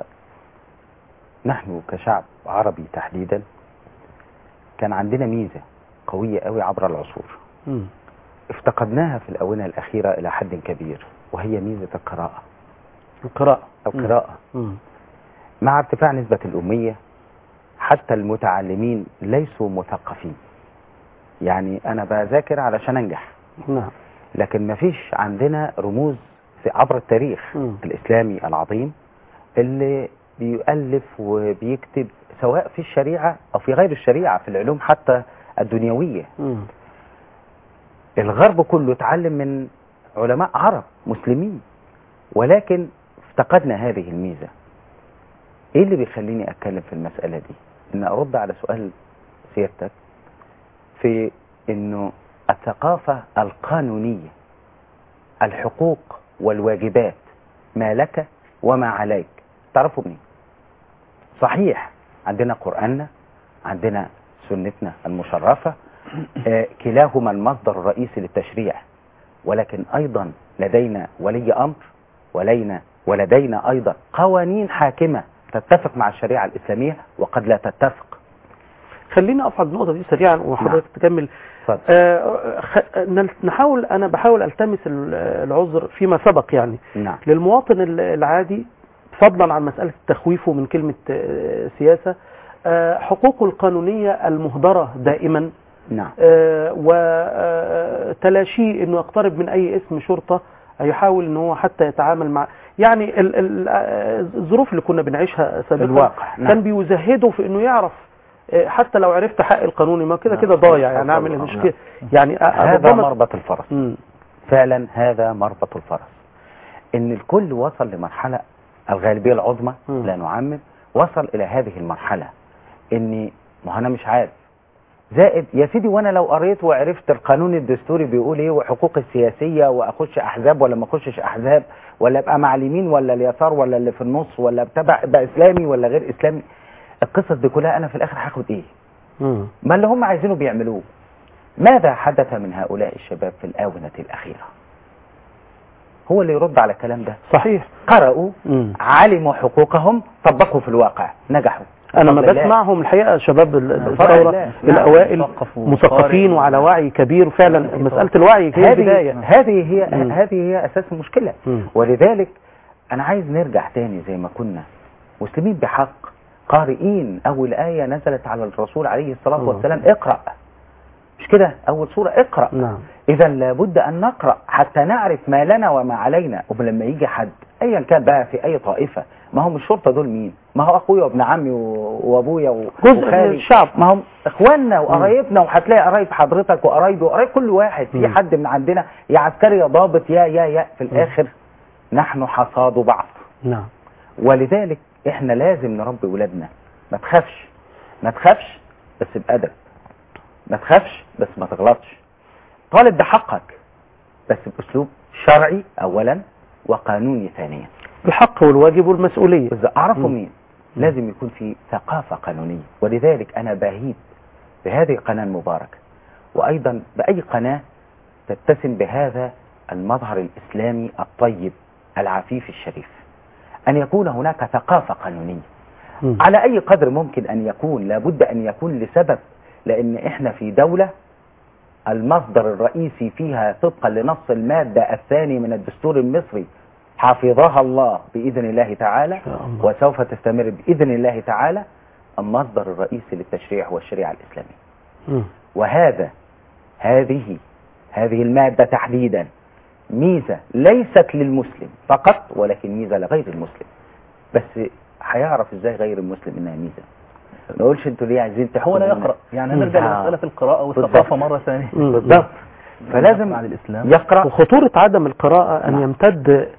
نحن كشعب عربي تحديدا كان عندنا ميزة قوية قوي عبر العصور. م. افتقدناها في الآونة الأخيرة إلى حد كبير وهي ميزة القراءة. القراءة القراءة م. مع ارتفاع نسبة الأمية حتى المتعلمين ليسوا مثقفين. يعني أنا بذاكر علشان أنجح. نعم. لكن ما فيش عندنا رموز في عبر التاريخ م. الإسلامي العظيم اللي بيؤلف وبيكتب سواء في الشريعة أو في غير الشريعة في العلوم حتى الدنيوية. م. الغرب كله اتعلم من علماء عرب مسلمين ولكن افتقدنا هذه الميزة. ايه اللي بيخليني اتكلم في المسألة دي؟ ان ارد على سؤال سيادتك في انه الثقافة القانونية الحقوق والواجبات ما لك وما عليك تعرفوا منين؟ صحيح عندنا قرآننا عندنا سنتنا المشرفة آه كلاهما المصدر الرئيسي للتشريع ولكن ايضا لدينا ولي امر ولينا ولدينا ايضا قوانين حاكمة تتفق مع الشريعة الاسلامية وقد لا تتفق. خليني اقف على النقطة دي سريعا وحضرتك نعم. تكمل. آه خ... نحاول انا بحاول التمس العذر فيما سبق يعني نعم. للمواطن العادي فضلا عن مسألة تخويفه من كلمة سياسة. آه حقوقه القانونية المهدرة دائما. نعم. آه وتلاشيه انه يقترب من اي اسم شرطة يحاول ان هو حتى يتعامل مع يعني ال... ال... الظروف اللي كنا بنعيشها سابقا الواقع. نعم. كان بيزهده في انه يعرف حتى لو عرفت حق القانوني ما كده كده ضايع يعني اعمل مشكله يعني هذا مربط الفرس. م. فعلا هذا مربط الفرس ان الكل وصل لمرحله الغالبيه العظمى م. لا نعمم وصل الى هذه المرحله اني ما انا مش عارف زائد يا سيدي، وانا لو قريت وعرفت القانون الدستوري بيقول ايه وحقوق السياسيه، واخش احزاب ولا ما اخشش احزاب، ولا ابقى مع اليمين ولا اليسار ولا اللي في النص، ولا ابتبع ابقى اسلامي ولا غير اسلامي، القصص دي كلها انا في الاخر هاخد ايه؟ مم. ما اللي هم عايزينه بيعملوه. ماذا حدث من هؤلاء الشباب في الاونه الاخيره؟ هو اللي يرد على الكلام ده. صحيح. قرأوا، مم. علموا حقوقهم، طبقوا في الواقع، نجحوا. انا ما بسمعهم الحقيقه شباب الثوره الاوائل مثقفين وعلى وعي كبير فعلا. مساله الوعي هي البدايه. هذه هي مم. هذه هي اساس المشكله. مم. ولذلك انا عايز نرجع تاني زي ما كنا مسلمين بحق، قارئين. اول ايه نزلت على الرسول عليه الصلاه مم. والسلام اقرأ، مش كده؟ اول سوره اقرأ. نعم. اذا لابد ان نقرأ حتى نعرف ما لنا وما علينا. ولما يجي حد ايا كان بقى في اي طائفه، ما هم الشرطه دول مين؟ ما هو اخويا وابن عمي وابويا وخالي، جزء من الشعب، ما هم اخواننا وقرايبنا، وهتلاقي قرايب حضرتك وقرايبي وقرايب كل واحد. في حد من عندنا يا عسكري يا ضابط يا يا يا في الاخر مم. نحن حصاد بعض. نعم. ولذلك احنا لازم نربي ولادنا. ما تخافش، ما تخافش بس بأدب، ما تخافش بس ما تغلطش، طالب بحقك بس بأسلوب شرعي أولا وقانوني ثانيا. الحق والواجب والمسؤولية. أعرفوا مين؟ لازم يكون في ثقافة قانونية. ولذلك أنا بهيب بهذه القناة المباركة، وأيضا بأي قناة تتسم بهذا المظهر الإسلامي الطيب العفيف الشريف، أن يكون هناك ثقافة قانونية م. على أي قدر ممكن أن يكون. لابد أن يكون لسبب، لأن إحنا في دولة المصدر الرئيسي فيها طبقا لنص المادة الثاني من الدستور المصري حفظها الله بإذن الله تعالى وسوف تستمر بإذن الله تعالى، المصدر الرئيسي للتشريع هو الشريعة الإسلامية. م. وهذا هذه هذه المادة تحديدا ميزة ليست للمسلم فقط، ولكن ميزة لغير المسلم. بس هيعرف ازاي غير المسلم انها ميزة؟ ما نقولش انتوا ليه عايزين تحكموا؟ هو لا يقرأ، يعني نرجع لمسألة القراءة والثقافة مرة ثانية. بالضبط. فلازم يقرأ. وخطورة عدم القراءة أن يمتد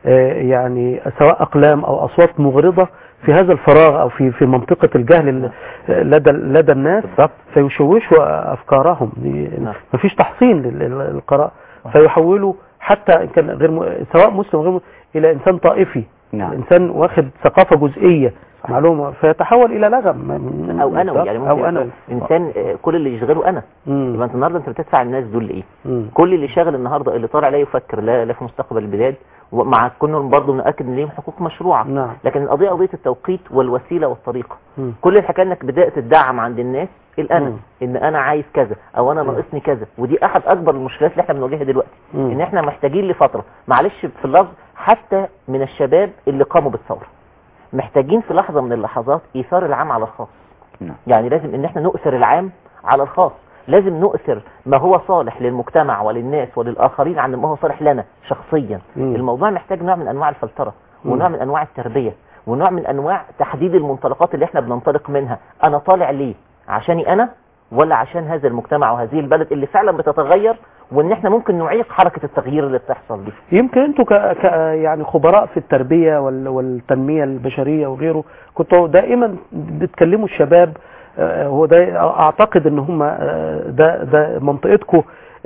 يعني سواء أقلام أو أصوات مغرضة في هذا الفراغ أو في في منطقة الجهل لدى لدى الناس، فيشوشوا أفكارهم. مفيش تحصين للقراءة، فيحولوا حتى إن كان غير م... سواء مسلم غير م... إلى إنسان طائفي. نعم. إنسان واخد ثقافة جزئية معلومة، فيتحول إلى لغم أو أنا يعني ممكن أو أنا إنسان كل اللي يشغله أنا. يبقى أنت النهاردة أنت بتدفع الناس دول لإيه؟ مم. كل اللي شاغل النهاردة اللي طالع لا يفكر لا, لا في مستقبل البلاد، ومع كونهم برضه بنأكد ان ليهم حقوق مشروعة. نعم. لكن القضية قضية التوقيت والوسيلة والطريقة. مم. كل الحكاية انك بدأت تدعم عند الناس الأنا، مم. ان انا عايز كذا او انا ناقصني كذا، ودي احد اكبر المشكلات اللي احنا بنواجهها دلوقتي. مم. ان احنا محتاجين لفترة، معلش في اللفظ، حتى من الشباب اللي قاموا بالثورة محتاجين في لحظة من اللحظات ايثار العام على الخاص. نعم. يعني لازم ان احنا نؤثر العام على الخاص، لازم نؤثر ما هو صالح للمجتمع وللناس وللآخرين عن ما هو صالح لنا شخصيا. مم. الموضوع محتاج نوع من أنواع الفلترة ونوع من أنواع التربية ونوع من أنواع تحديد المنطلقات اللي احنا بننطلق منها. أنا طالع ليه؟ عشاني أنا ولا عشان هذا المجتمع وهذه البلد اللي فعلا بتتغير، وان احنا ممكن نعيق حركة التغيير اللي بتحصل دي. يمكن انتوا ك... ك... يعني خبراء في التربية وال... والتنمية البشرية وغيره، كنتوا دائما بتكلموا الشباب. هو ده اعتقد ان هم ده ده منطقتكم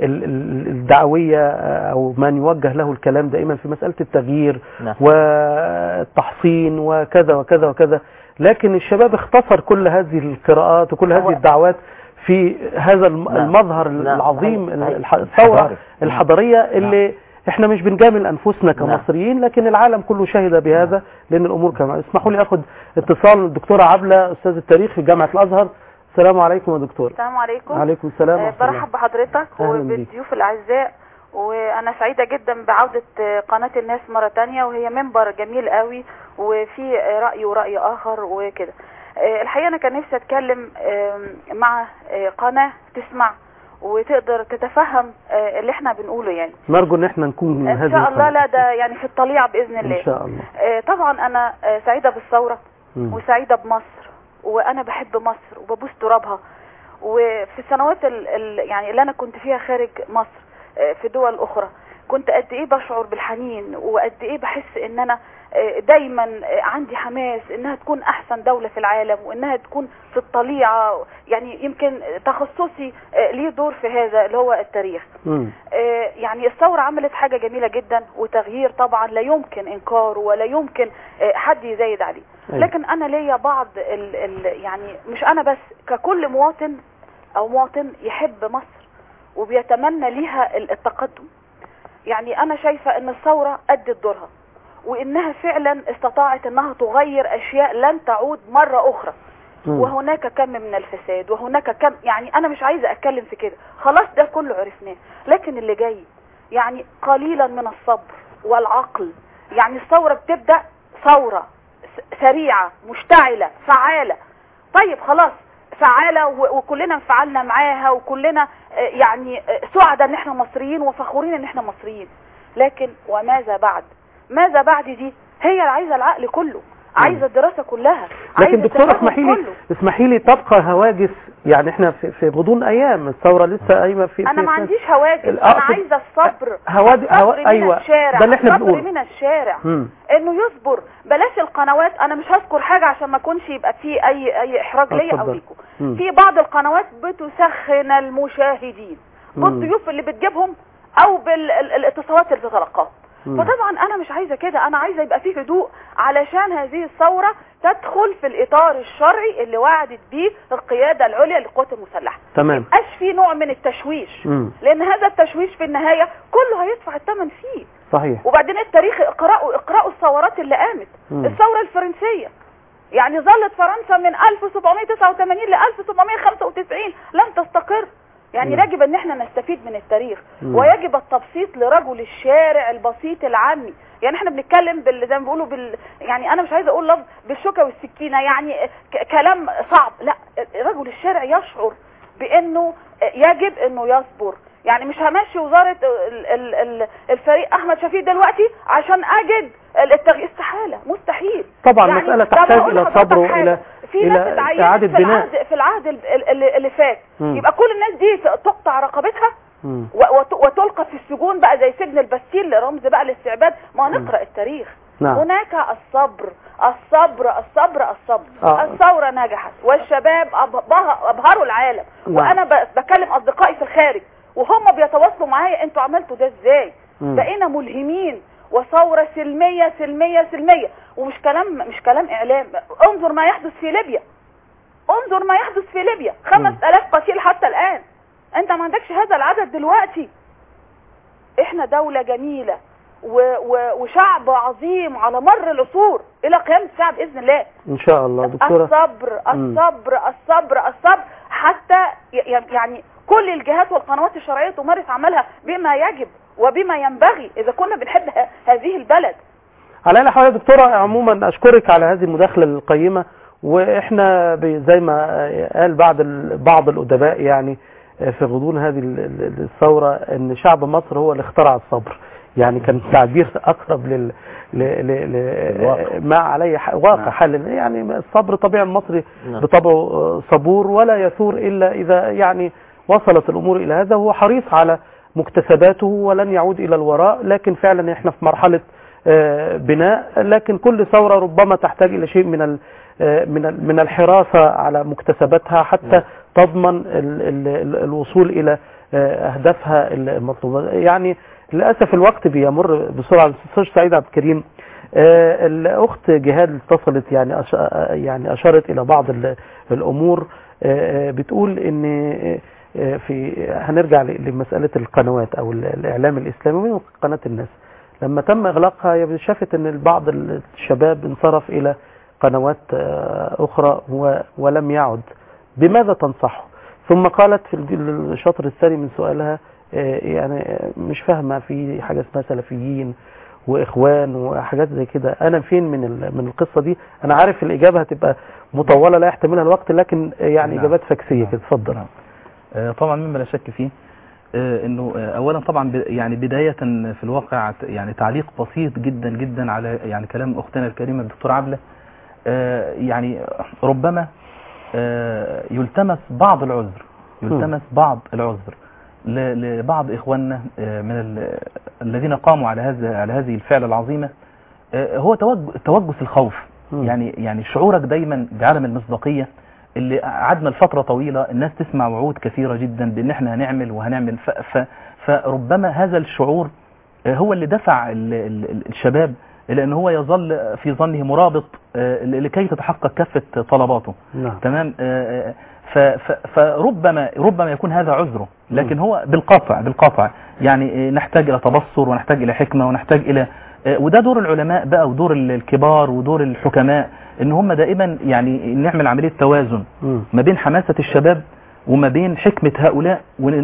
الدعويه او من يوجه له الكلام دائما في مساله التغيير. نعم. والتحصين وكذا وكذا وكذا، لكن الشباب اختصر كل هذه القراءات وكل هذه الدعوات في هذا المظهر. نعم. العظيم، الثوره الحضاريه اللي احنا مش بنجامل انفسنا كمصريين، لكن العالم كله شهد بهذا. لان الامور كما اسمحوا لي اخد اتصال الدكتوره عبله، استاذ التاريخ في جامعه الازهر. السلام عليكم يا دكتور. السلام عليكم. وعليكم السلام. أه برحب بحضرتك وبالضيوف الاعزاء، وانا سعيده جدا بعوده قناه الناس مره ثانيه، وهي منبر جميل قوي وفي راي وراي اخر وكده. أه الحقيقه انا كان نفسي اتكلم أه مع أه قناه تسمع وتقدر تتفهم اللي احنا بنقوله. يعني نرجو ان احنا نكون هذه ان شاء الله. لا ده يعني في الطليعه باذن الله ان شاء الله. طبعا انا سعيده بالثوره م. وسعيده بمصر، وانا بحب مصر وببوس ترابها. وفي السنوات ال ال يعني اللي انا كنت فيها خارج مصر في دول اخرى كنت قد ايه بشعر بالحنين وقد ايه بحس ان انا دايما عندي حماس انها تكون احسن دولة في العالم وانها تكون في الطليعة. يعني يمكن تخصصي ليه دور في هذا اللي هو التاريخ. م. يعني الثورة عملت حاجة جميلة جدا وتغيير طبعا لا يمكن انكاره ولا يمكن حد يزايد عليه. لكن انا ليا بعض ال ال يعني مش انا بس، ككل مواطن او مواطن يحب مصر وبيتمنى ليها التقدم. يعني انا شايفة ان الثورة ادت دورها وانها فعلا استطاعت انها تغير اشياء لن تعود مرة اخرى. م. وهناك كم من الفساد وهناك كم، يعني انا مش عايزة اتكلم في كده، خلاص ده كله عرفناه. لكن اللي جاي يعني قليلا من الصبر والعقل. يعني الثورة بتبدأ ثورة سريعة مشتعلة فعالة، طيب خلاص فعالة وكلنا انفعلنا معاها وكلنا يعني سعداء ان احنا مصريين وفخورين ان احنا مصريين. لكن وماذا بعد؟ ماذا بعد دي هي اللي عايزة العقل كله، عايزة الدراسة كلها. لكن دكتورة اسمحي لي اسمحي لي تبقى هواجس، يعني احنا في, في غضون ايام الثورة لسه قايمة في انا في ما عنديش هواجس، انا عايزة الصبر. هواد... هو... من ايوه الشارع. ده اللي احنا بنقوله من الشارع م. انه يصبر. بلاش القنوات، انا مش هذكر حاجة عشان ما يكونش يبقى في اي اي احراج ليا او ليكم. في بعض القنوات بتسخن المشاهدين بالضيوف اللي بتجيبهم او بالاتصالات اللي بتتلقاها. فطبعا انا مش عايزة كده، انا عايزة يبقى فيه هدوء علشان هذه الثورة تدخل في الاطار الشرعي اللي وعدت بيه القيادة العليا للقوات المسلحة. تمام. مبقاش فيه نوع من التشويش. مم. لان هذا التشويش في النهاية كله هيدفع الثمن فيه. صحيح. وبعدين التاريخ اقرأوا اقرأوا الثورات اللي قامت. مم. الثورة الفرنسية يعني ظلت فرنسا من ألف وسبعمائة وتسعة وثمانين ل ألف وسبعمائة وخمسة وتسعين لم تستقر. يعني م. يجب ان احنا نستفيد من التاريخ م. ويجب التبسيط لرجل الشارع البسيط العامي. يعني احنا بنتكلم بال زي ما بيقولوا بال يعني انا مش عايزه اقول لفظ بالشوكه والسكينه، يعني ك... كلام صعب. لا، رجل الشارع يشعر بانه يجب انه يصبر. يعني مش همشي وزاره ال... ال... ال... الفريق احمد شفيق دلوقتي عشان اجد التغيير، استحاله، مستحيل. طبعا يعني مساله تحتاج الى صبر والى في ناس اتعينت في العهد في العهد اللي, اللي فات. م. يبقى كل الناس دي تقطع رقبتها وتلقى في السجون بقى زي سجن البستيل رمز بقى للاستعباد. ما نقرأ التاريخ. نعم. هناك الصبر الصبر الصبر الصبر. آه. الثورة نجحت والشباب أبهروا العالم. نعم. وأنا بكلم أصدقائي في الخارج وهم بيتواصلوا معايا، انتوا عملتوا ده ازاي؟ م. بقينا ملهمين وثورة سلمية سلمية سلمية. ومش كلام مش كلام اعلام. انظر ما يحدث في ليبيا، انظر ما يحدث في ليبيا، خمس الاف قتيل حتى الان. انت ما عندكش هذا العدد دلوقتي. احنا دولة جميلة و و وشعب عظيم على مر العصور الى قيام الساعة باذن الله ان شاء الله. دكتورة الصبر الصبر الصبر الصبر حتى يعني كل الجهات والقنوات الشرعية تمارس عملها بما يجب وبما ينبغي اذا كنا بنحب هذه البلد. على اي حال يا دكتورة عموما اشكرك على هذه المداخلة القيمة. واحنا زي ما قال بعض بعض الادباء يعني في غضون هذه الثورة ان شعب مصر هو اللي اخترع الصبر. يعني كان تعبير اقرب لل ل... ل... ل... ما عليه واقع حال. يعني الصبر طبيعي المصري بطبعه صبور ولا يثور الا اذا يعني وصلت الامور الى هذا. هو حريص على مكتسباته ولن يعود الى الوراء. لكن فعلا احنا في مرحلة بناء. لكن كل ثورة ربما تحتاج الى شيء من ال... من من الحراسة على مكتسباتها حتى تضمن ال ال الوصول الى اهدافها المطلوبة. يعني للاسف الوقت بيمر بسرعة. الاستاذ سعيد عبد الكريم، الاخت جهاد اتصلت يعني يعني اشارت الى بعض الامور. بتقول ان في هنرجع لمسألة القنوات او الاعلام الاسلامي من قناة الناس لما تم اغلاقها شافت ان بعض الشباب انصرف الى قنوات اخرى ولم يعد. بماذا تنصحه؟ ثم قالت في الشطر الثاني من سؤالها يعني مش فاهمة في حاجة اسمها سلفيين واخوان وحاجات زي كده. انا فين من من القصة دي؟ انا عارف الاجابة هتبقى مطولة لا يحتملها الوقت لكن يعني نعم. اجابات فكسية كده. اتفضل. نعم. طبعا مما لا شك فيه انه اولا طبعا يعني بداية في الواقع يعني تعليق بسيط جدا جدا على يعني كلام اختنا الكريمة الدكتورة عبلة. يعني ربما يلتمس بعض العذر يلتمس بعض العذر لبعض إخواننا من الذين قاموا على هذا على هذه الفعل العظيمة هو توجس الخوف. م. يعني يعني شعورك دايما بعدم المصداقية اللي قعدنا لفترة طويلة الناس تسمع وعود كثيرة جدا بأن احنا هنعمل وهنعمل ف ف فربما هذا الشعور هو اللي دفع الشباب لأن هو يظل في ظنه مرابط لكي تتحقق كافة طلباته. نعم. تمام. فربما ربما يكون هذا عذره، لكن هو بالقطع بالقطع يعني نحتاج إلى تبصر ونحتاج إلى حكمة ونحتاج إلى، وده دور العلماء بقى ودور الكبار ودور الحكماء، ان هم دائما يعني نعمل عملية توازن ما بين حماسة الشباب وما بين حكمة هؤلاء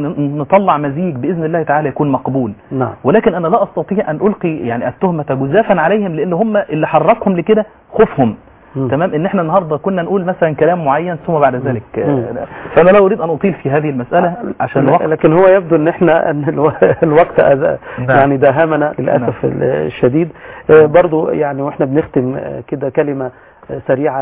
ونطلع مزيج بإذن الله تعالى يكون مقبول. نعم. ولكن أنا لا أستطيع أن ألقي يعني التهمة جزافا عليهم، لأن هم اللي حركهم لكده خوفهم. مم. تمام. ان احنا النهاردة كنا نقول مثلا كلام معين ثم بعد ذلك مم. فانا لا اريد ان اطيل في هذه المسألة عشان الوقت، لكن هو يبدو ان احنا ان الوقت يعني داهمنا للأسف الشديد. برضو يعني واحنا بنختم كده كلمة سريعة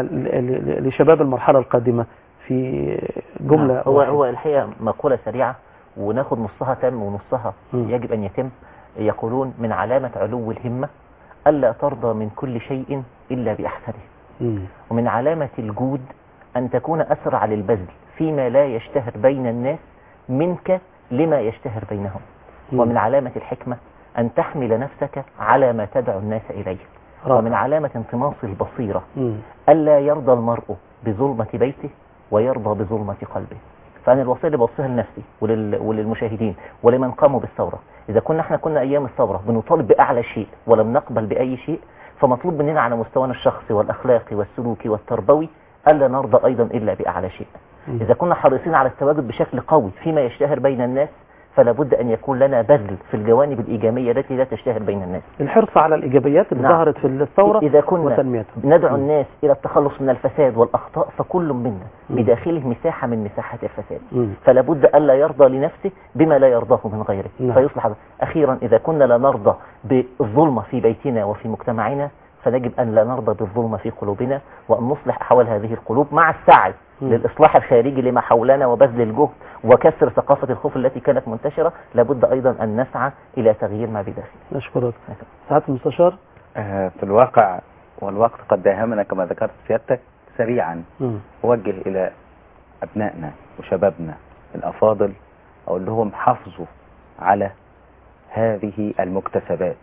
لشباب المرحلة القادمة في جملة. هو هو الحقيقة مقولة سريعة وناخد نصها تم ونصها مم. يجب ان يتم. يقولون من علامة علو الهمة ألا ترضى من كل شيء إلا بأحسنه. ومن علامة الجود أن تكون أسرع للبذل فيما لا يشتهر بين الناس منك لما يشتهر بينهم. مم. ومن علامة الحكمة أن تحمل نفسك على ما تدعو الناس إليه. رأى. ومن علامة انطماس البصيرة مم. ألا يرضى المرء بظلمة بيته ويرضى بظلمة قلبه. فأنا الوصية اللي بوصيها لنفسي ولل... وللمشاهدين ولمن قاموا بالثورة، إذا كنا احنا كنا أيام الثورة بنطالب بأعلى شيء ولم نقبل بأي شيء، فمطلوب مننا على مستوانا الشخصي والأخلاقي والسلوكي والتربوي ألا نرضى أيضا إلا بأعلى شيء. إذا كنا حريصين على التواجد بشكل قوي فيما يشتهر بين الناس، فلا بد أن يكون لنا بذل في الجوانب الإيجابية التي لا تشتهر بين الناس. الحرص على الإيجابيات اللي نعم. ظهرت في الثورة إذا كنا ندعو الناس إلى التخلص من الفساد والأخطاء، فكل منا بداخله مساحة من مساحة الفساد، مم. فلا بد ألا يرضى لنفسه بما لا يرضاه من غيره. نعم. فيصلح. أخيرا، إذا كنا لا نرضى بالظلم في بيتنا وفي مجتمعنا، فنجب أن لا نرضى بالظلم في قلوبنا، وأن نصلح أحوال هذه القلوب مع السعي م. للإصلاح الخارجي لما حولنا وبذل الجهد وكسر ثقافة الخوف التي كانت منتشرة. لابد أيضا أن نسعى إلى تغيير ما بداخل. نشكرك سعادة المستشار. آه في الواقع والوقت قد داهمنا كما ذكرت سيادتك، سريعا م. أوجه إلى أبنائنا وشبابنا الأفاضل، أقول لهم حافظوا على هذه المكتسبات،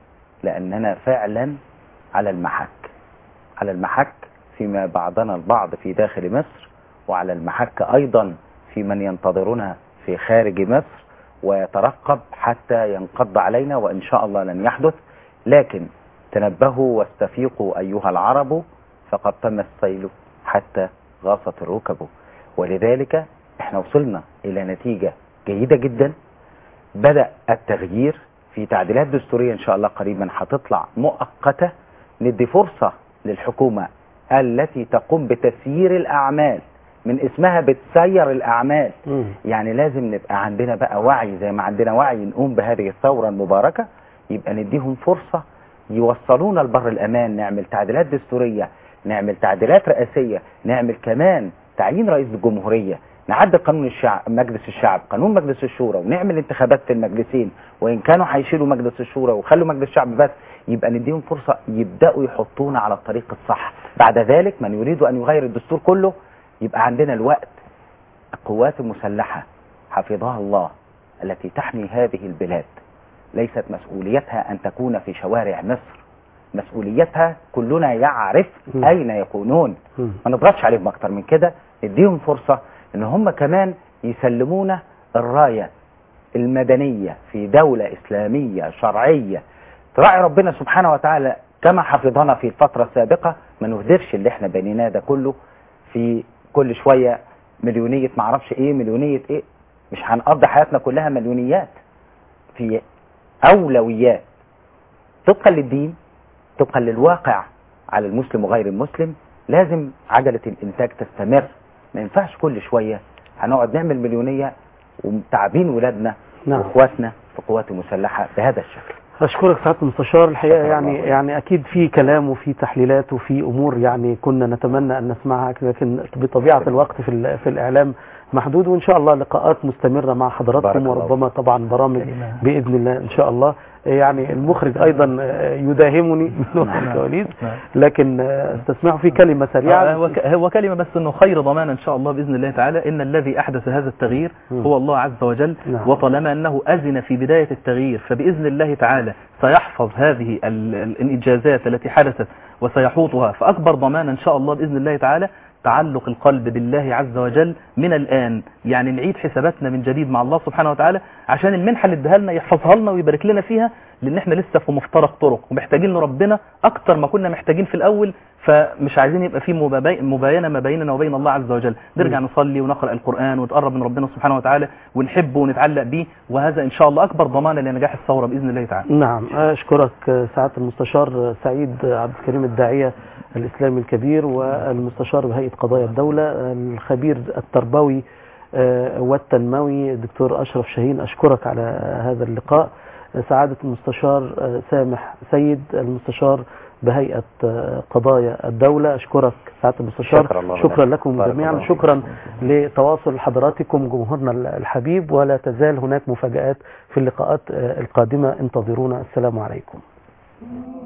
لأننا فعلا على المحك على المحك فيما بعضنا البعض في داخل مصر، وعلى المحك أيضا في من ينتظرنا في خارج مصر ويترقب حتى ينقض علينا، وإن شاء الله لن يحدث. لكن تنبهوا واستفيقوا أيها العرب، فقد تم السيل حتى غاصت الركب. ولذلك احنا وصلنا إلى نتيجة جيدة جدا. بدأ التغيير في تعديلات دستورية إن شاء الله قريبا هتطلع مؤقتة، ندي فرصة للحكومة التي تقوم بتسيير الأعمال، من اسمها بتسير الأعمال. م. يعني لازم نبقى عندنا بقى وعي، زي ما عندنا وعي نقوم بهذه الثورة المباركة، يبقى نديهم فرصة يوصلونا لبر الأمان. نعمل تعديلات دستورية، نعمل تعديلات رئاسية، نعمل كمان تعيين رئيس الجمهورية، نعدل قانون الشعب مجلس الشعب، قانون مجلس الشورى، ونعمل انتخابات في المجلسين، وإن كانوا هيشيلوا مجلس الشورى وخلوا مجلس الشعب بس، يبقى نديهم فرصة يبدأوا يحطونا على الطريق الصح. بعد ذلك من يريد أن يغير الدستور كله، يبقى عندنا الوقت. القوات المسلحة حفظها الله التي تحمي هذه البلاد ليست مسؤوليتها أن تكون في شوارع مصر، مسؤوليتها كلنا يعرف م. أين يكونون. م. ما نضغطش عليهم أكتر من كده، نديهم فرصة ان هم كمان يسلمونا الراية المدنية في دولة إسلامية شرعية تراعي ربنا سبحانه وتعالى كما حفظنا في الفترة السابقة. ما نهدرش اللي احنا بنيناه ده كله في كل شوية مليونية معرفش ايه مليونية ايه. مش هنقضي حياتنا كلها مليونيات، في أولويات طبقا للدين، طبقا للواقع على المسلم وغير المسلم. لازم عجلة الإنتاج تستمر، ما ينفعش كل شوية هنقعد نعمل مليونية ومتعبين ولادنا نعم. واخواتنا في قوات مسلحة بهذا الشكل. أشكرك سعادة المستشار. الحقيقة يعني يعني أكيد في كلام وفي تحليلات وفي أمور يعني كنا نتمنى أن نسمعها، لكن بطبيعة الوقت في في الإعلام محدود، وإن شاء الله لقاءات مستمرة مع حضراتكم وربما طبعا برامج بإذن الله إن شاء الله. يعني المخرج أيضا يداهمني من وراء الكواليس، لكن استسمعوا في كلمة سريعة. هو كلمة بس أنه خير ضمان إن شاء الله بإذن الله تعالى إن الذي أحدث هذا التغيير هو الله عز وجل، وطالما أنه أذن في بداية التغيير فبإذن الله تعالى سيحفظ هذه الإنجازات التي حدثت وسيحوطها. فأكبر ضمان إن شاء الله بإذن الله تعالى تعلق القلب بالله عز وجل من الآن، يعني نعيد حساباتنا من جديد مع الله سبحانه وتعالى عشان المنحة اللي اداها لنا يحفظها لنا ويبارك لنا فيها، لأن احنا لسه في مفترق طرق ومحتاجين لربنا أكتر ما كنا محتاجين في الأول، فمش عايزين يبقى في مباينة ما بيننا وبين الله عز وجل، نرجع نصلي ونقرأ القرآن ونتقرب من ربنا سبحانه وتعالى ونحبه ونتعلق به، وهذا إن شاء الله أكبر ضمان لنجاح الثورة بإذن الله تعالى. نعم، أشكرك سعادة المستشار سعيد عبد الكريم الداعية الإسلامي الكبير والمستشار بهيئة قضايا الدولة، الخبير التربوي والتنموي دكتور أشرف شاهين، أشكرك على هذا اللقاء. سعادة المستشار سامح سيد المستشار بهيئة قضايا الدولة، أشكرك سعادة المستشار. شكرا, شكرا لكم جميعا، شكرا لتواصل حضراتكم جمهورنا الحبيب، ولا تزال هناك مفاجآت في اللقاءات القادمة، انتظرونا. السلام عليكم.